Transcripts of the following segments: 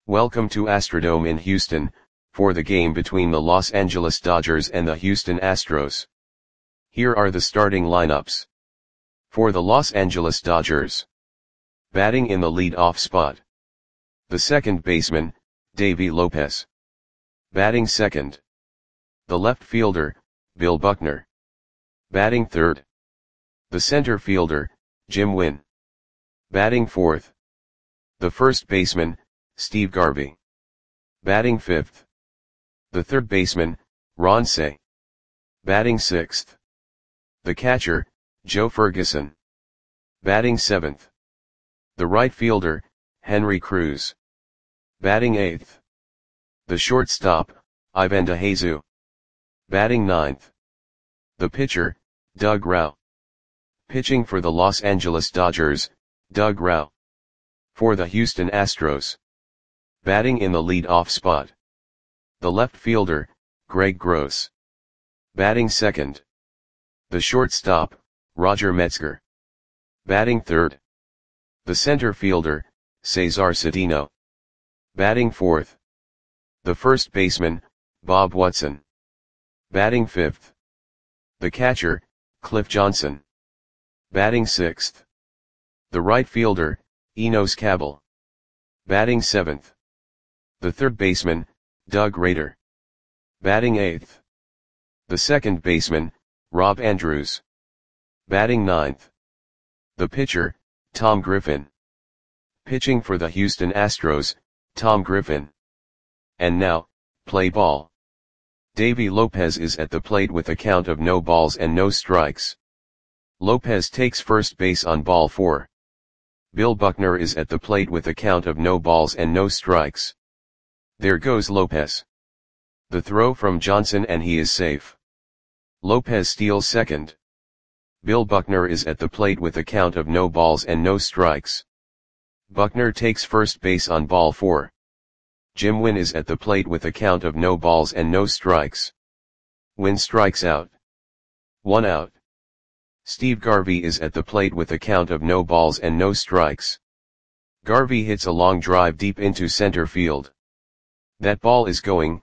Welcome to Astrodome in Houston, for the game between the Los Angeles Dodgers and the Houston Astros. Here are the starting lineups. For the Los Angeles Dodgers. Batting in the lead-off spot. The second baseman, Davey Lopez. Batting second. The left fielder, Bill Buckner. Batting third. The center fielder, Jim Wynn. Batting fourth. The first baseman, Steve Garvey. Batting fifth. The third baseman, Ron Cey. Batting sixth. The catcher, Joe Ferguson. Batting seventh. The right fielder, Henry Cruz. Batting eighth. The shortstop, Ivan DeJesus. Batting ninth. The pitcher, Doug Rauch. Pitching for the Los Angeles Dodgers, Doug Rauch. For the Houston Astros. Batting in the lead-off spot. The left fielder, Greg Gross. Batting second. The shortstop, Roger Metzger. Batting third. The center fielder, Cesar Cedeno. Batting fourth. The first baseman, Bob Watson. Batting fifth. The catcher, Cliff Johnson. Batting sixth. The right fielder, Enos Cabell. Batting seventh. The third baseman, Doug Rader. Batting eighth. The second baseman, Rob Andrews. Batting ninth. The pitcher, Tom Griffin. Pitching for the Houston Astros, Tom Griffin. And now, play ball. Davey Lopez is at the plate with a count of no balls and no strikes. Lopez takes first base on ball 4. Bill Buckner is at the plate with a count of no balls and no strikes. There goes Lopez. The throw from Johnson and he is safe. Lopez steals second. Bill Buckner is at the plate with a count of no balls and no strikes. Buckner takes first base on ball 4. Jim Wynn is at the plate with a count of no balls and no strikes. Wynn strikes out. 1 out. Steve Garvey is at the plate with a count of no balls and no strikes. Garvey hits a long drive deep into center field. That ball is gone.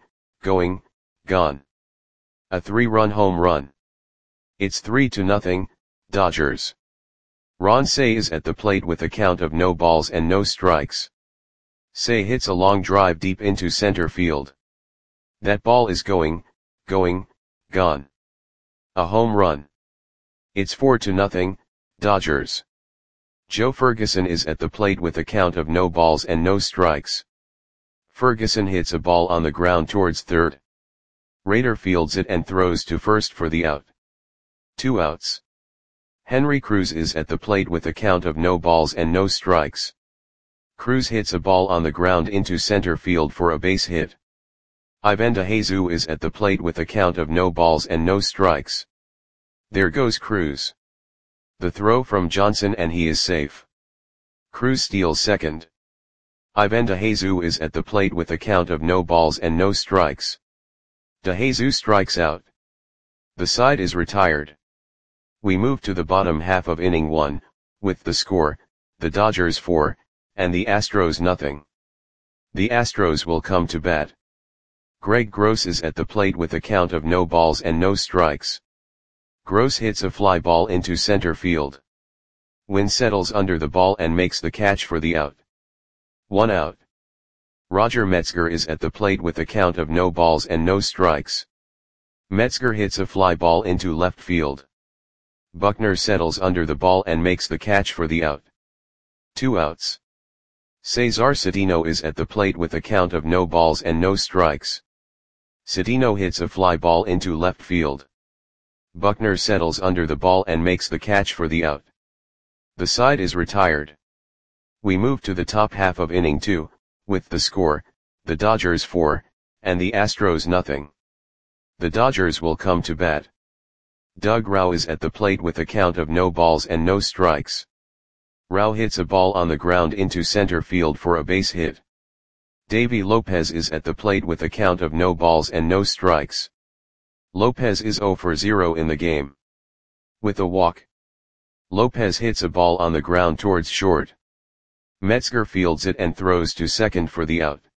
A 3-run home run. It's 3-0, Dodgers. Ron Cey is at the plate with a count of no balls and no strikes. Cey hits a long drive deep into center field. That ball is gone. A home run. It's 4-0, Dodgers. Joe Ferguson is at the plate with a count of no balls and no strikes. Ferguson hits a ball on the ground towards third. Rader fields it and throws to first for the out. 2 outs. Henry Cruz is at the plate with a count of no balls and no strikes. Cruz hits a ball on the ground into center field for a base hit. Ivan DeJesus is at the plate with a count of no balls and no strikes. There goes Cruz. The throw from Johnson and he is safe. Cruz steals second. Ivan DeJesus is at the plate with a count of no balls and no strikes. DeJesus strikes out. The side is retired. We move to the bottom half of inning 1, with the score, the Dodgers 4, and the Astros nothing. The Astros will come to bat. Greg Gross is at the plate with a count of no balls and no strikes. Gross hits a fly ball into center field. Wynn settles under the ball and makes the catch for the out. 1 out. Roger Metzger is at the plate with a count of no balls and no strikes. Metzger hits a fly ball into left field. Buckner settles under the ball and makes the catch for the out. 2 outs. Cesar Cedeno is at the plate with a count of no balls and no strikes. Cedeno hits a fly ball into left field. Buckner settles under the ball and makes the catch for the out. The side is retired. We move to the top half of inning 2, with the score, the Dodgers 4, and the Astros nothing. The Dodgers will come to bat. Doug Rauch is at the plate with a count of no balls and no strikes. Rauch hits a ball on the ground into center field for a base hit. Davey Lopez is at the plate with a count of no balls and no strikes. Lopez is 0 for 0 in the game. With a walk. Lopez hits a ball on the ground towards short. Metzger fields it and throws to second for the out.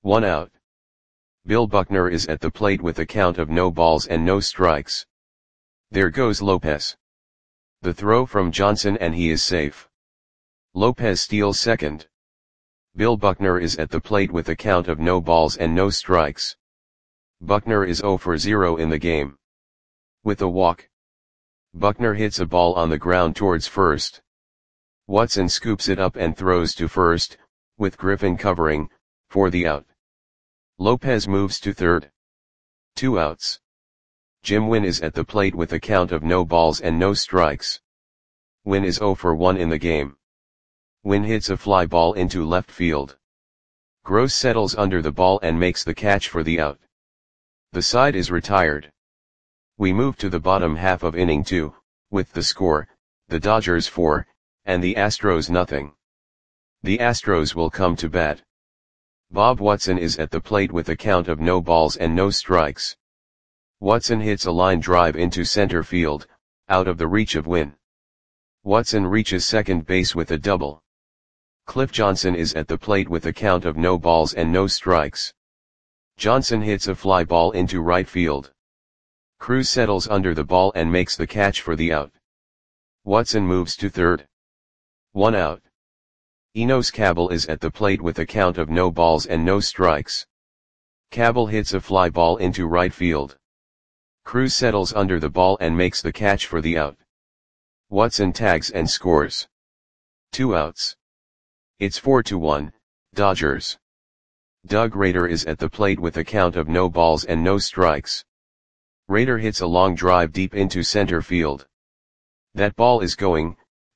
1 out. Bill Buckner is at the plate with a count of no balls and no strikes. There goes Lopez. The throw from Johnson and he is safe. Lopez steals second. Bill Buckner is at the plate with a count of no balls and no strikes. Buckner is 0 for 0 in the game. With a walk, Buckner hits a ball on the ground towards first. Watson scoops it up and throws to first, with Griffin covering, for the out. Lopez moves to third. 2 outs. Jim Wynn is at the plate with a count of no balls and no strikes. Wynn is 0 for 1 in the game. Wynn hits a fly ball into left field. Gross settles under the ball and makes the catch for the out. The side is retired. We move to the bottom half of inning 2, with the score, the Dodgers 4, and the Astros nothing. The Astros will come to bat. Bob Watson is at the plate with a count of no balls and no strikes. Watson hits a line drive into center field, out of the reach of Wynn. Watson reaches second base with a double. Cliff Johnson is at the plate with a count of no balls and no strikes. Johnson hits a fly ball into right field. Cruz settles under the ball and makes the catch for the out. Watson moves to third. 1 out. Enos Cabell is at the plate with a count of no balls and no strikes. Cabell hits a fly ball into right field. Cruz settles under the ball and makes the catch for the out. Watson tags and scores. 2 outs. It's 4-1, Dodgers. Doug Rader is at the plate with a count of no balls and no strikes. Rader hits a long drive deep into center field. That ball is gone.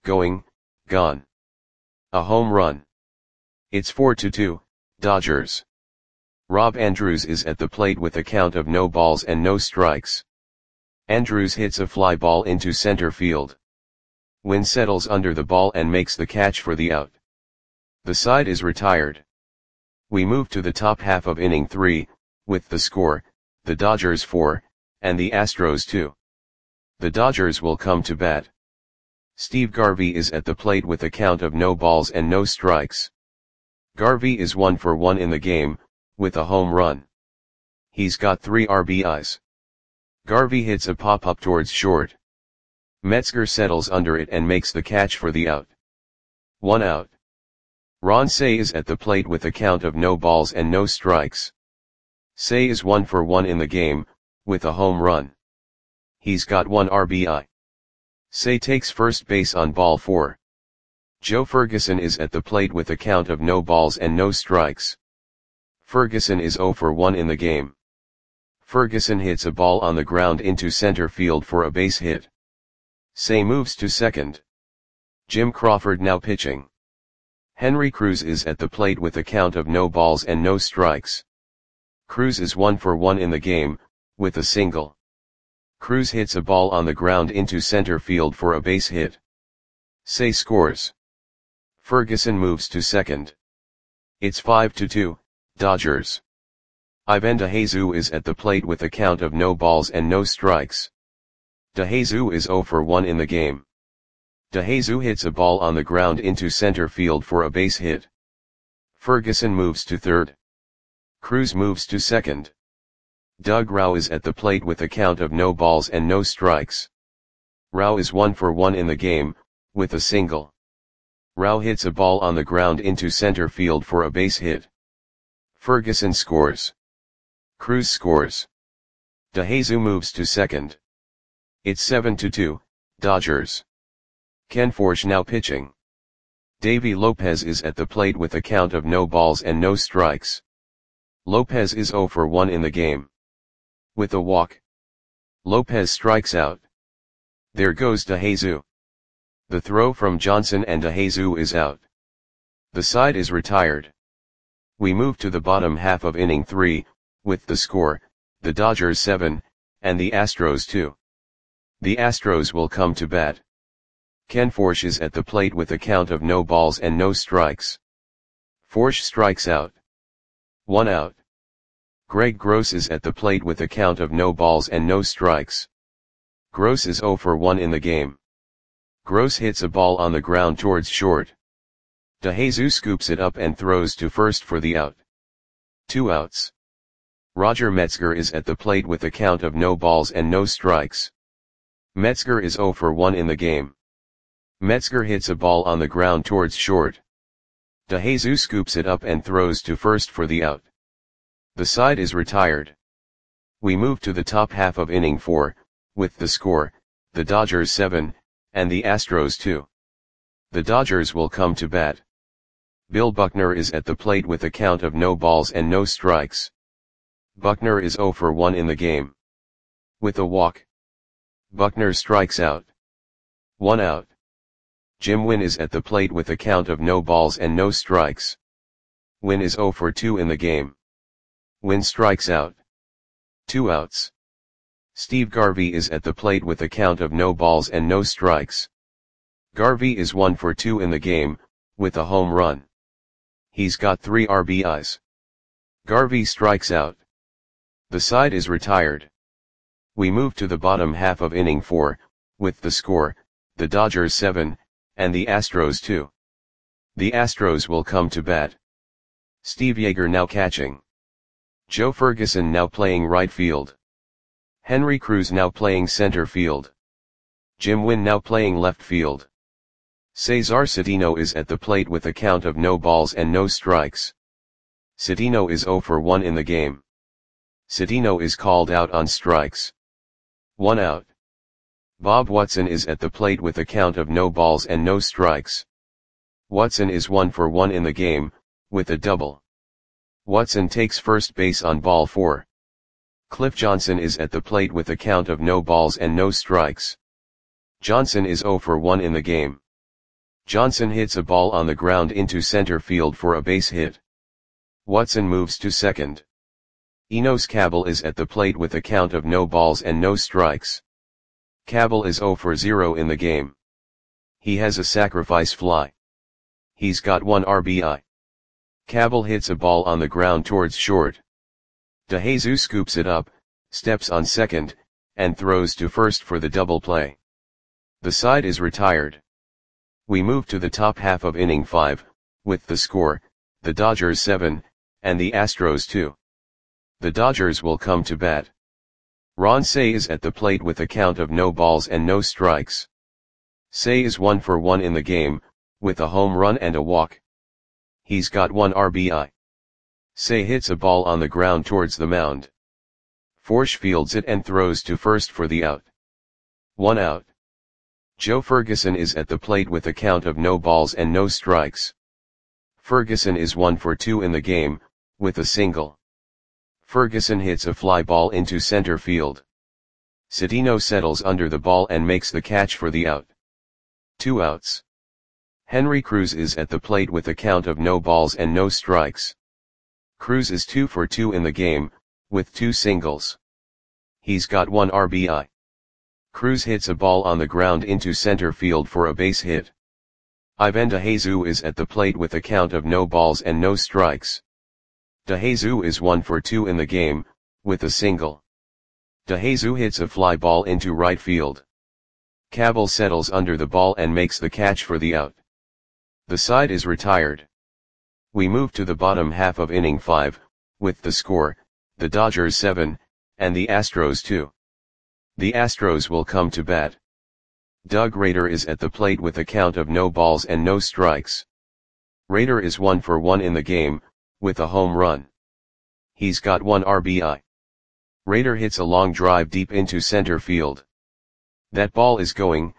A home run. It's 4-2, Dodgers. Rob Andrews is at the plate with a count of no balls and no strikes. Andrews hits a fly ball into center field. Wynn settles under the ball and makes the catch for the out. The side is retired. We move to the top half of inning 3, with the score, the Dodgers 4, and the Astros 2. The Dodgers will come to bat. Steve Garvey is at the plate with a count of no balls and no strikes. Garvey is 1 for 1 in the game, with a home run. He's got 3 RBIs. Garvey hits a pop-up towards short. Metzger settles under it and makes the catch for the out. 1 out. Ron Cey is at the plate with a count of no balls and no strikes. Cey is 1 for 1 in the game, with a home run. He's got 1 RBI. Cey takes first base on ball 4. Joe Ferguson is at the plate with a count of no balls and no strikes. Ferguson is 0 for 1 in the game. Ferguson hits a ball on the ground into center field for a base hit. Cey moves to second. Jim Crawford now pitching. Henry Cruz is at the plate with a count of no balls and no strikes. Cruz is 1 for 1 in the game, with a single. Cruz hits a ball on the ground into center field for a base hit. Cey scores. Ferguson moves to second. It's 5-2, Dodgers. Ivan DeJesus is at the plate with a count of no balls and no strikes. DeJesus is 0 for 1 in the game. DeJesus hits a ball on the ground into center field for a base hit. Ferguson moves to third. Cruz moves to second. Doug Rauch is at the plate with a count of no balls and no strikes. Rauch is 1 for 1 in the game, with a single. Rauch hits a ball on the ground into center field for a base hit. Ferguson scores. Cruz scores. DeJesus moves to second. It's 7-2, Dodgers. Ken Forsch now pitching. Davey Lopez is at the plate with a count of no balls and no strikes. Lopez is 0 for 1 in the game. With a walk, Lopez strikes out. There goes DeJesus. The throw from Johnson and DeJesus is out. The side is retired. We move to the bottom half of inning 3, with the score, the Dodgers 7, and the Astros 2. The Astros will come to bat. Ken Forsch is at the plate with a count of no balls and no strikes. Forsch strikes out. 1 out. Greg Gross is at the plate with a count of no balls and no strikes. Gross is 0 for 1 in the game. Gross hits a ball on the ground towards short. DeJesus scoops it up and throws to first for the out. 2 outs. Roger Metzger is at the plate with a count of no balls and no strikes. Metzger is 0 for 1 in the game. Metzger hits a ball on the ground towards short. DeJesus scoops it up and throws to first for the out. The side is retired. We move to the top half of inning 4, with the score, the Dodgers 7, and the Astros 2. The Dodgers will come to bat. Bill Buckner is at the plate with a count of no balls and no strikes. Buckner is 0 for 1 in the game. With a walk, Buckner strikes out. 1 out. Jim Wynn is at the plate with a count of no balls and no strikes. Wynn is 0 for 2 in the game. Wynn strikes out. 2 outs. Steve Garvey is at the plate with a count of no balls and no strikes. Garvey is 1 for 2 in the game, with a home run. He's got 3 RBIs. Garvey strikes out. The side is retired. We move to the bottom half of inning 4, with the score, the Dodgers 7, and the Astros 2. The Astros will come to bat. Steve Yeager now catching. Joe Ferguson now playing right field. Henry Cruz now playing center field. Jim Wynn now playing left field. Cesar Cedeno is at the plate with a count of no balls and no strikes. Cedeno is 0 for 1 in the game. Cedeno is called out on strikes. 1 out. Bob Watson is at the plate with a count of no balls and no strikes. Watson is 1 for 1 in the game, with a double. Watson takes first base on ball 4. Cliff Johnson is at the plate with a count of no balls and no strikes. Johnson is 0 for 1 in the game. Johnson hits a ball on the ground into center field for a base hit. Watson moves to second. Enos Cabell is at the plate with a count of no balls and no strikes. Cabell is 0 for 0 in the game. He has a sacrifice fly. He's got 1 RBI. Cabell hits a ball on the ground towards short. DeJesus scoops it up, steps on second, and throws to first for the double play. The side is retired. We move to the top half of inning 5, with the score, the Dodgers 7, and the Astros 2. The Dodgers will come to bat. Ron Cey is at the plate with a count of no balls and no strikes. Cey is 1 for 1 in the game, with a home run and a walk. He's got 1 RBI. Cey hits a ball on the ground towards the mound. Forsch fields it and throws to first for the out. 1 out. Joe Ferguson is at the plate with a count of no balls and no strikes. Ferguson is 1 for 2 in the game, with a single. Ferguson hits a fly ball into center field. Cedeno settles under the ball and makes the catch for the out. 2 outs. Henry Cruz is at the plate with a count of no balls and no strikes. Cruz is 2 for 2 in the game, with 2 singles. He's got 1 RBI. Cruz hits a ball on the ground into center field for a base hit. Ivan DeJesus is at the plate with a count of no balls and no strikes. DeJesus is 1 for 2 in the game, with a single. DeJesus hits a fly ball into right field. Cabell settles under the ball and makes the catch for the out. The side is retired. We move to the bottom half of inning 5, with the score, the Dodgers 7, and the Astros 2. The Astros will come to bat. Doug Rader is at the plate with a count of no balls and no strikes. Rader is 1 for 1 in the game, with a home run. He's got 1 RBI. Rader hits a long drive deep into center field. That ball is going,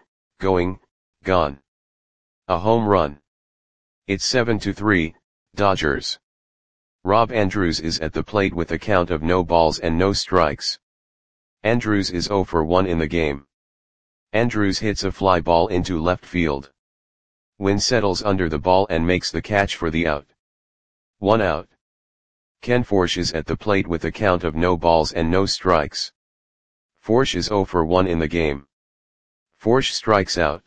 gone. A home run. It's 7-3, Dodgers. Rob Andrews is at the plate with a count of no balls and no strikes. Andrews is 0 for 1 in the game. Andrews hits a fly ball into left field. Wynn settles under the ball and makes the catch for the out. 1 out. Ken Forsch is at the plate with a count of no balls and no strikes. Forsch is 0 for 1 in the game. Forsch strikes out.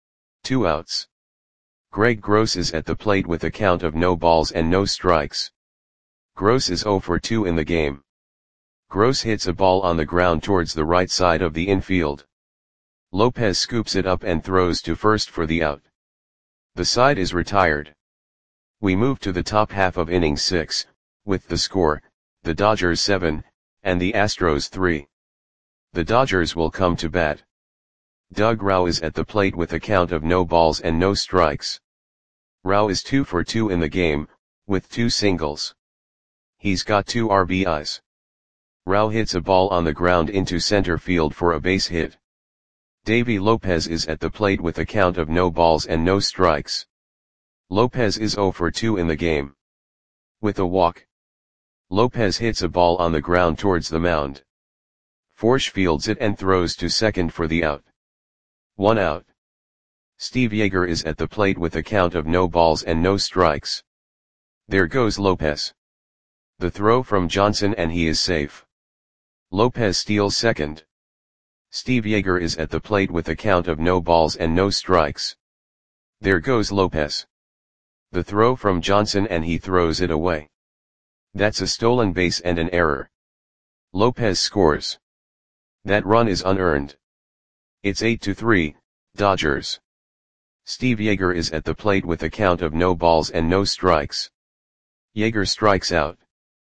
2 outs. Greg Gross is at the plate with a count of no balls and no strikes. Gross is 0 for 2 in the game. Gross hits a ball on the ground towards the right side of the infield. Lopez scoops it up and throws to first for the out. The side is retired. We move to the top half of inning 6, with the score, the Dodgers 7, and the Astros 3. The Dodgers will come to bat. Doug Rauch is at the plate with a count of no balls and no strikes. Rauch is 2 for 2 in the game, with 2 singles. He's got 2 RBIs. Rauch hits a ball on the ground into center field for a base hit. Davy Lopez is at the plate with a count of no balls and no strikes. Lopez is 0 for 2 in the game. With a walk. Lopez hits a ball on the ground towards the mound. Forsch fields it and throws to second for the out. 1 out. Steve Yeager is at the plate with a count of no balls and no strikes. There goes Lopez. The throw from Johnson and he is safe. Lopez steals second. Steve Yeager is at the plate with a count of no balls and no strikes. There goes Lopez. The throw from Johnson and he throws it away. That's a stolen base and an error. Lopez scores. That run is unearned. It's 8-3, Dodgers. Steve Yeager is at the plate with a count of no balls and no strikes. Yeager strikes out.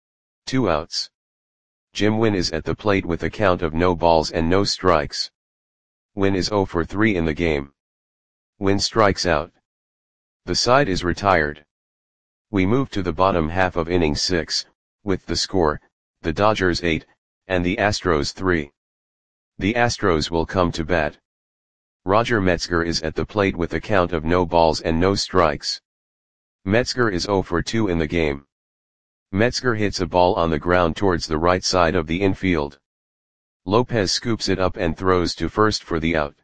2 outs. Jim Wynn is at the plate with a count of no balls and no strikes. Wynn is 0 for 3 in the game. Wynn strikes out. The side is retired. We move to the bottom half of inning 6, with the score, the Dodgers 8, and the Astros 3. The Astros will come to bat. Roger Metzger is at the plate with a count of no balls and no strikes. Metzger is 0 for 2 in the game. Metzger hits a ball on the ground towards the right side of the infield. Lopez scoops it up and throws to first for the out.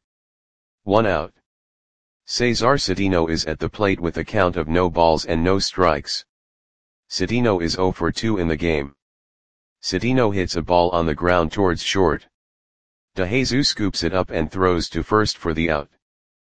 1 out. Cesar Cedeno is at the plate with a count of no balls and no strikes. Cedeno is 0 for 2 in the game. Cedeno hits a ball on the ground towards short. DeJesus scoops it up and throws to first for the out.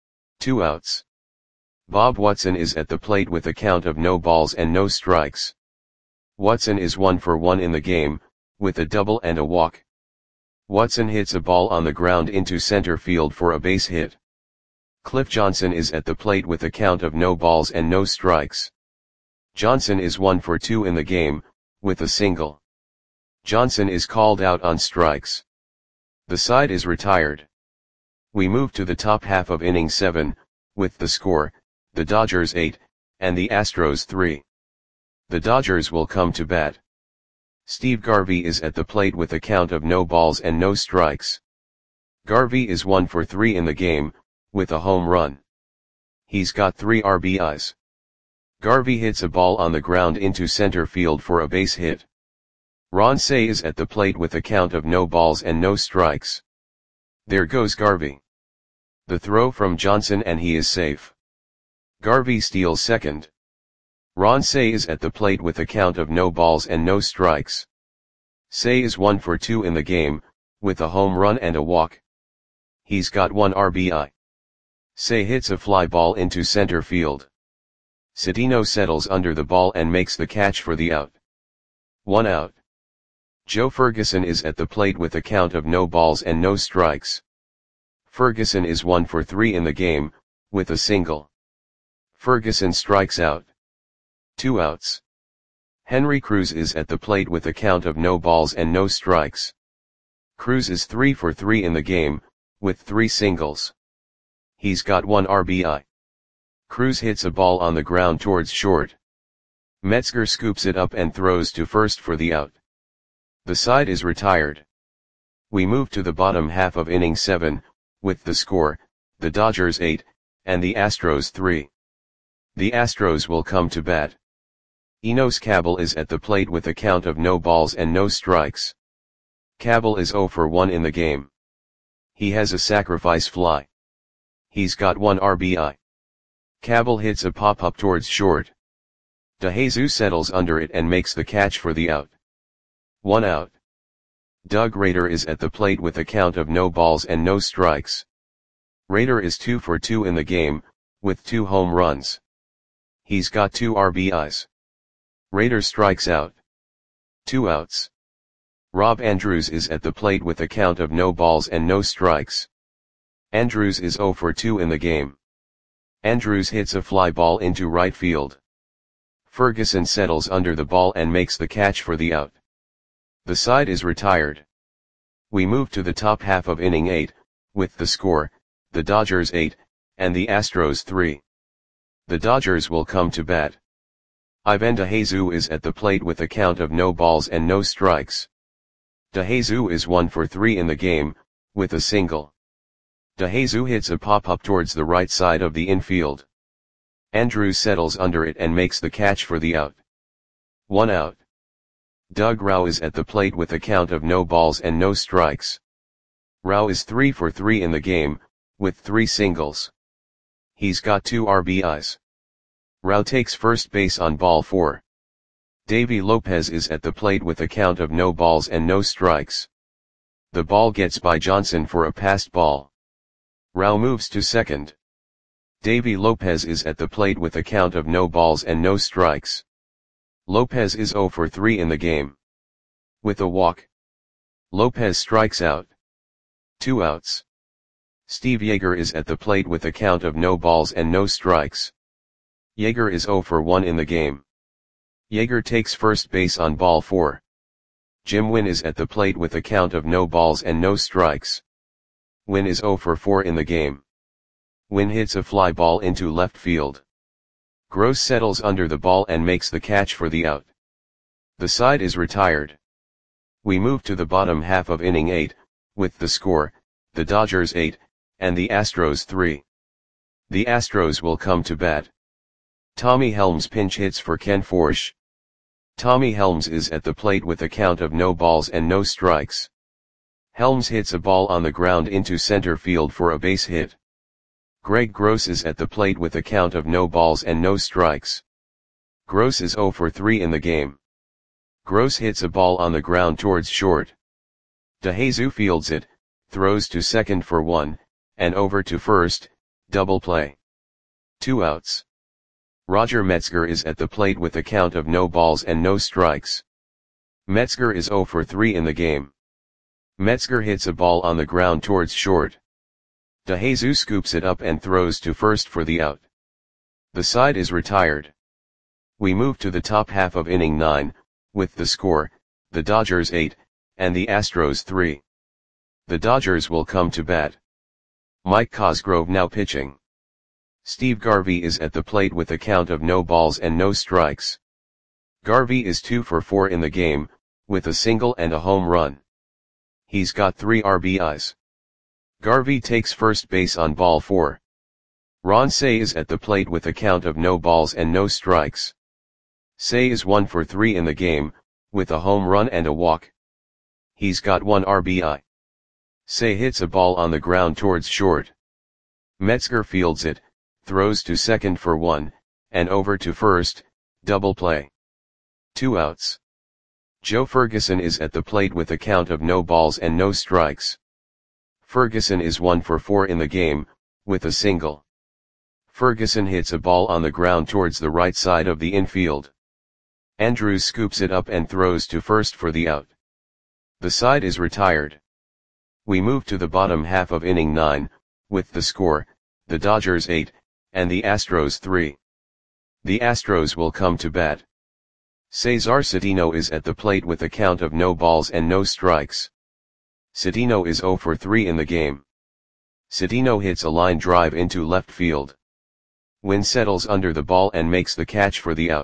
2 outs. Bob Watson is at the plate with a count of no balls and no strikes. Watson is 1 for 1 in the game, with a double and a walk. Watson hits a ball on the ground into center field for a base hit. Cliff Johnson is at the plate with a count of no balls and no strikes. Johnson is 1 for 2 in the game, with a single. Johnson is called out on strikes. The side is retired. We move to the top half of inning 7, with the score, the Dodgers 8, and the Astros 3. The Dodgers will come to bat. Steve Garvey is at the plate with a count of no balls and no strikes. Garvey is 1 for 3 in the game, with a home run. He's got 3 RBIs. Garvey hits a ball on the ground into center field for a base hit. Ron Cey is at the plate with a count of no balls and no strikes. There goes Garvey. The throw from Johnson and he is safe. Garvey steals second. Ron Cey is at the plate with a count of no balls and no strikes. Cey is 1 for 2 in the game, with a home run and a walk. He's got 1 RBI. Cey hits a fly ball into center field. Cedeno settles under the ball and makes the catch for the out. 1 out. Joe Ferguson is at the plate with a count of no balls and no strikes. Ferguson is 1 for 3 in the game, with a single. Ferguson strikes out. 2 outs. Henry Cruz is at the plate with a count of no balls and no strikes. Cruz is 3 for 3 in the game, with 3 singles. He's got 1 RBI. Cruz hits a ball on the ground towards short. Metzger scoops it up and throws to first for the out. The side is retired. We move to the bottom half of inning 7, with the score, the Dodgers 8, and the Astros 3. The Astros will come to bat. Enos Cabell is at the plate with a count of no balls and no strikes. Cabell is 0 for 1 in the game. He has a sacrifice fly. He's got 1 RBI. Cabell hits a pop-up towards short. DeJesus settles under it and makes the catch for the out. 1 out. Doug Rader is at the plate with a count of no balls and no strikes. Rader is 2 for 2 in the game, with 2 home runs. He's got 2 RBIs. Rader strikes out. 2 outs. Rob Andrews is at the plate with a count of no balls and no strikes. Andrews is 0 for 2 in the game. Andrews hits a fly ball into right field. Ferguson settles under the ball and makes the catch for the out. The side is retired. We move to the top half of inning 8, with the score, the Dodgers 8, and the Astros 3. The Dodgers will come to bat. Ivan DeJesus is at the plate with a count of no balls and no strikes. DeJesus is 1 for 3 in the game, with a single. DeJesus hits a pop-up towards the right side of the infield. Andrews settles under it and makes the catch for the out. 1 out. Doug Rauch is at the plate with a count of no balls and no strikes. Rauch is 3 for 3 in the game, with 3 singles. He's got 2 RBIs. Rauch takes first base on ball 4. Davy Lopez is at the plate with a count of no balls and no strikes. The ball gets by Johnson for a passed ball. Rauch moves to second. Davy Lopez is at the plate with a count of no balls and no strikes. Lopez is 0 for 3 in the game. With a walk, Lopez strikes out. 2 outs. Steve Yeager is at the plate with a count of no balls and no strikes. Yeager is 0 for 1 in the game. Yeager takes first base on ball 4. Jim Wynn is at the plate with a count of no balls and no strikes. Wynn is 0 for 4 in the game. Wynn hits a fly ball into left field. Gross settles under the ball and makes the catch for the out. The side is retired. We move to the bottom half of inning 8, with the score, the Dodgers 8, and the Astros 3. The Astros will come to bat. Tommy Helms pinch hits for Ken Forsch. Tommy Helms is at the plate with a count of no balls and no strikes. Helms hits a ball on the ground into center field for a base hit. Greg Gross is at the plate with a count of no balls and no strikes. Gross is 0 for 3 in the game. Gross hits a ball on the ground towards short. DeJesus fields it, throws to second for 1, and over to first, double play. 2 outs. Roger Metzger is at the plate with a count of no balls and no strikes. Metzger is 0 for 3 in the game. Metzger hits a ball on the ground towards short. DeJesus scoops it up and throws to first for the out. The side is retired. We move to the top half of inning 9, with the score, the Dodgers 8, and the Astros 3. The Dodgers will come to bat. Mike Cosgrove now pitching. Steve Garvey is at the plate with a count of no balls and no strikes. Garvey is 2 for 4 in the game, with a single and a home run. He's got 3 RBIs. Garvey takes first base on ball 4. Ron Cey is at the plate with a count of no balls and no strikes. Cey is 1 for 3 in the game, with a home run and a walk. He's got 1 RBI. Cey hits a ball on the ground towards short. Metzger fields it, throws to second for 1, and over to first, double play. 2 outs. Joe Ferguson is at the plate with a count of no balls and no strikes. Ferguson is 1 for 4 in the game, with a single. Ferguson hits a ball on the ground towards the right side of the infield. Andrews scoops it up and throws to first for the out. The side is retired. We move to the bottom half of inning 9, with the score, the Dodgers 8, and the Astros 3. The Astros will come to bat. Cesar Cedeno is at the plate with a count of no balls and no strikes. Cedeno is 0 for 3 in the game. Cedeno hits a line drive into left field. Wynn settles under the ball and makes the catch for the out.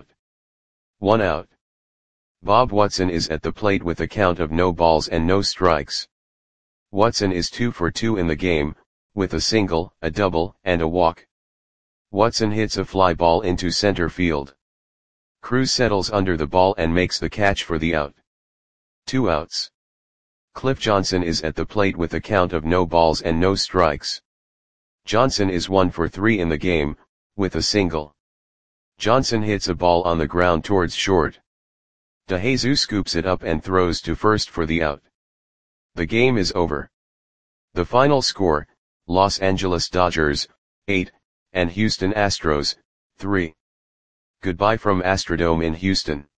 1 out. Bob Watson is at the plate with a count of no balls and no strikes. Watson is 2 for 2 in the game, with a single, a double, and a walk. Watson hits a fly ball into center field. Cruz settles under the ball and makes the catch for the out. 2 outs. Cliff Johnson is at the plate with a count of no balls and no strikes. Johnson is 1 for 3 in the game, with a single. Johnson hits a ball on the ground towards short. DeJesus scoops it up and throws to first for the out. The game is over. The final score, Los Angeles Dodgers, 8, and Houston Astros, 3. Goodbye from Astrodome in Houston.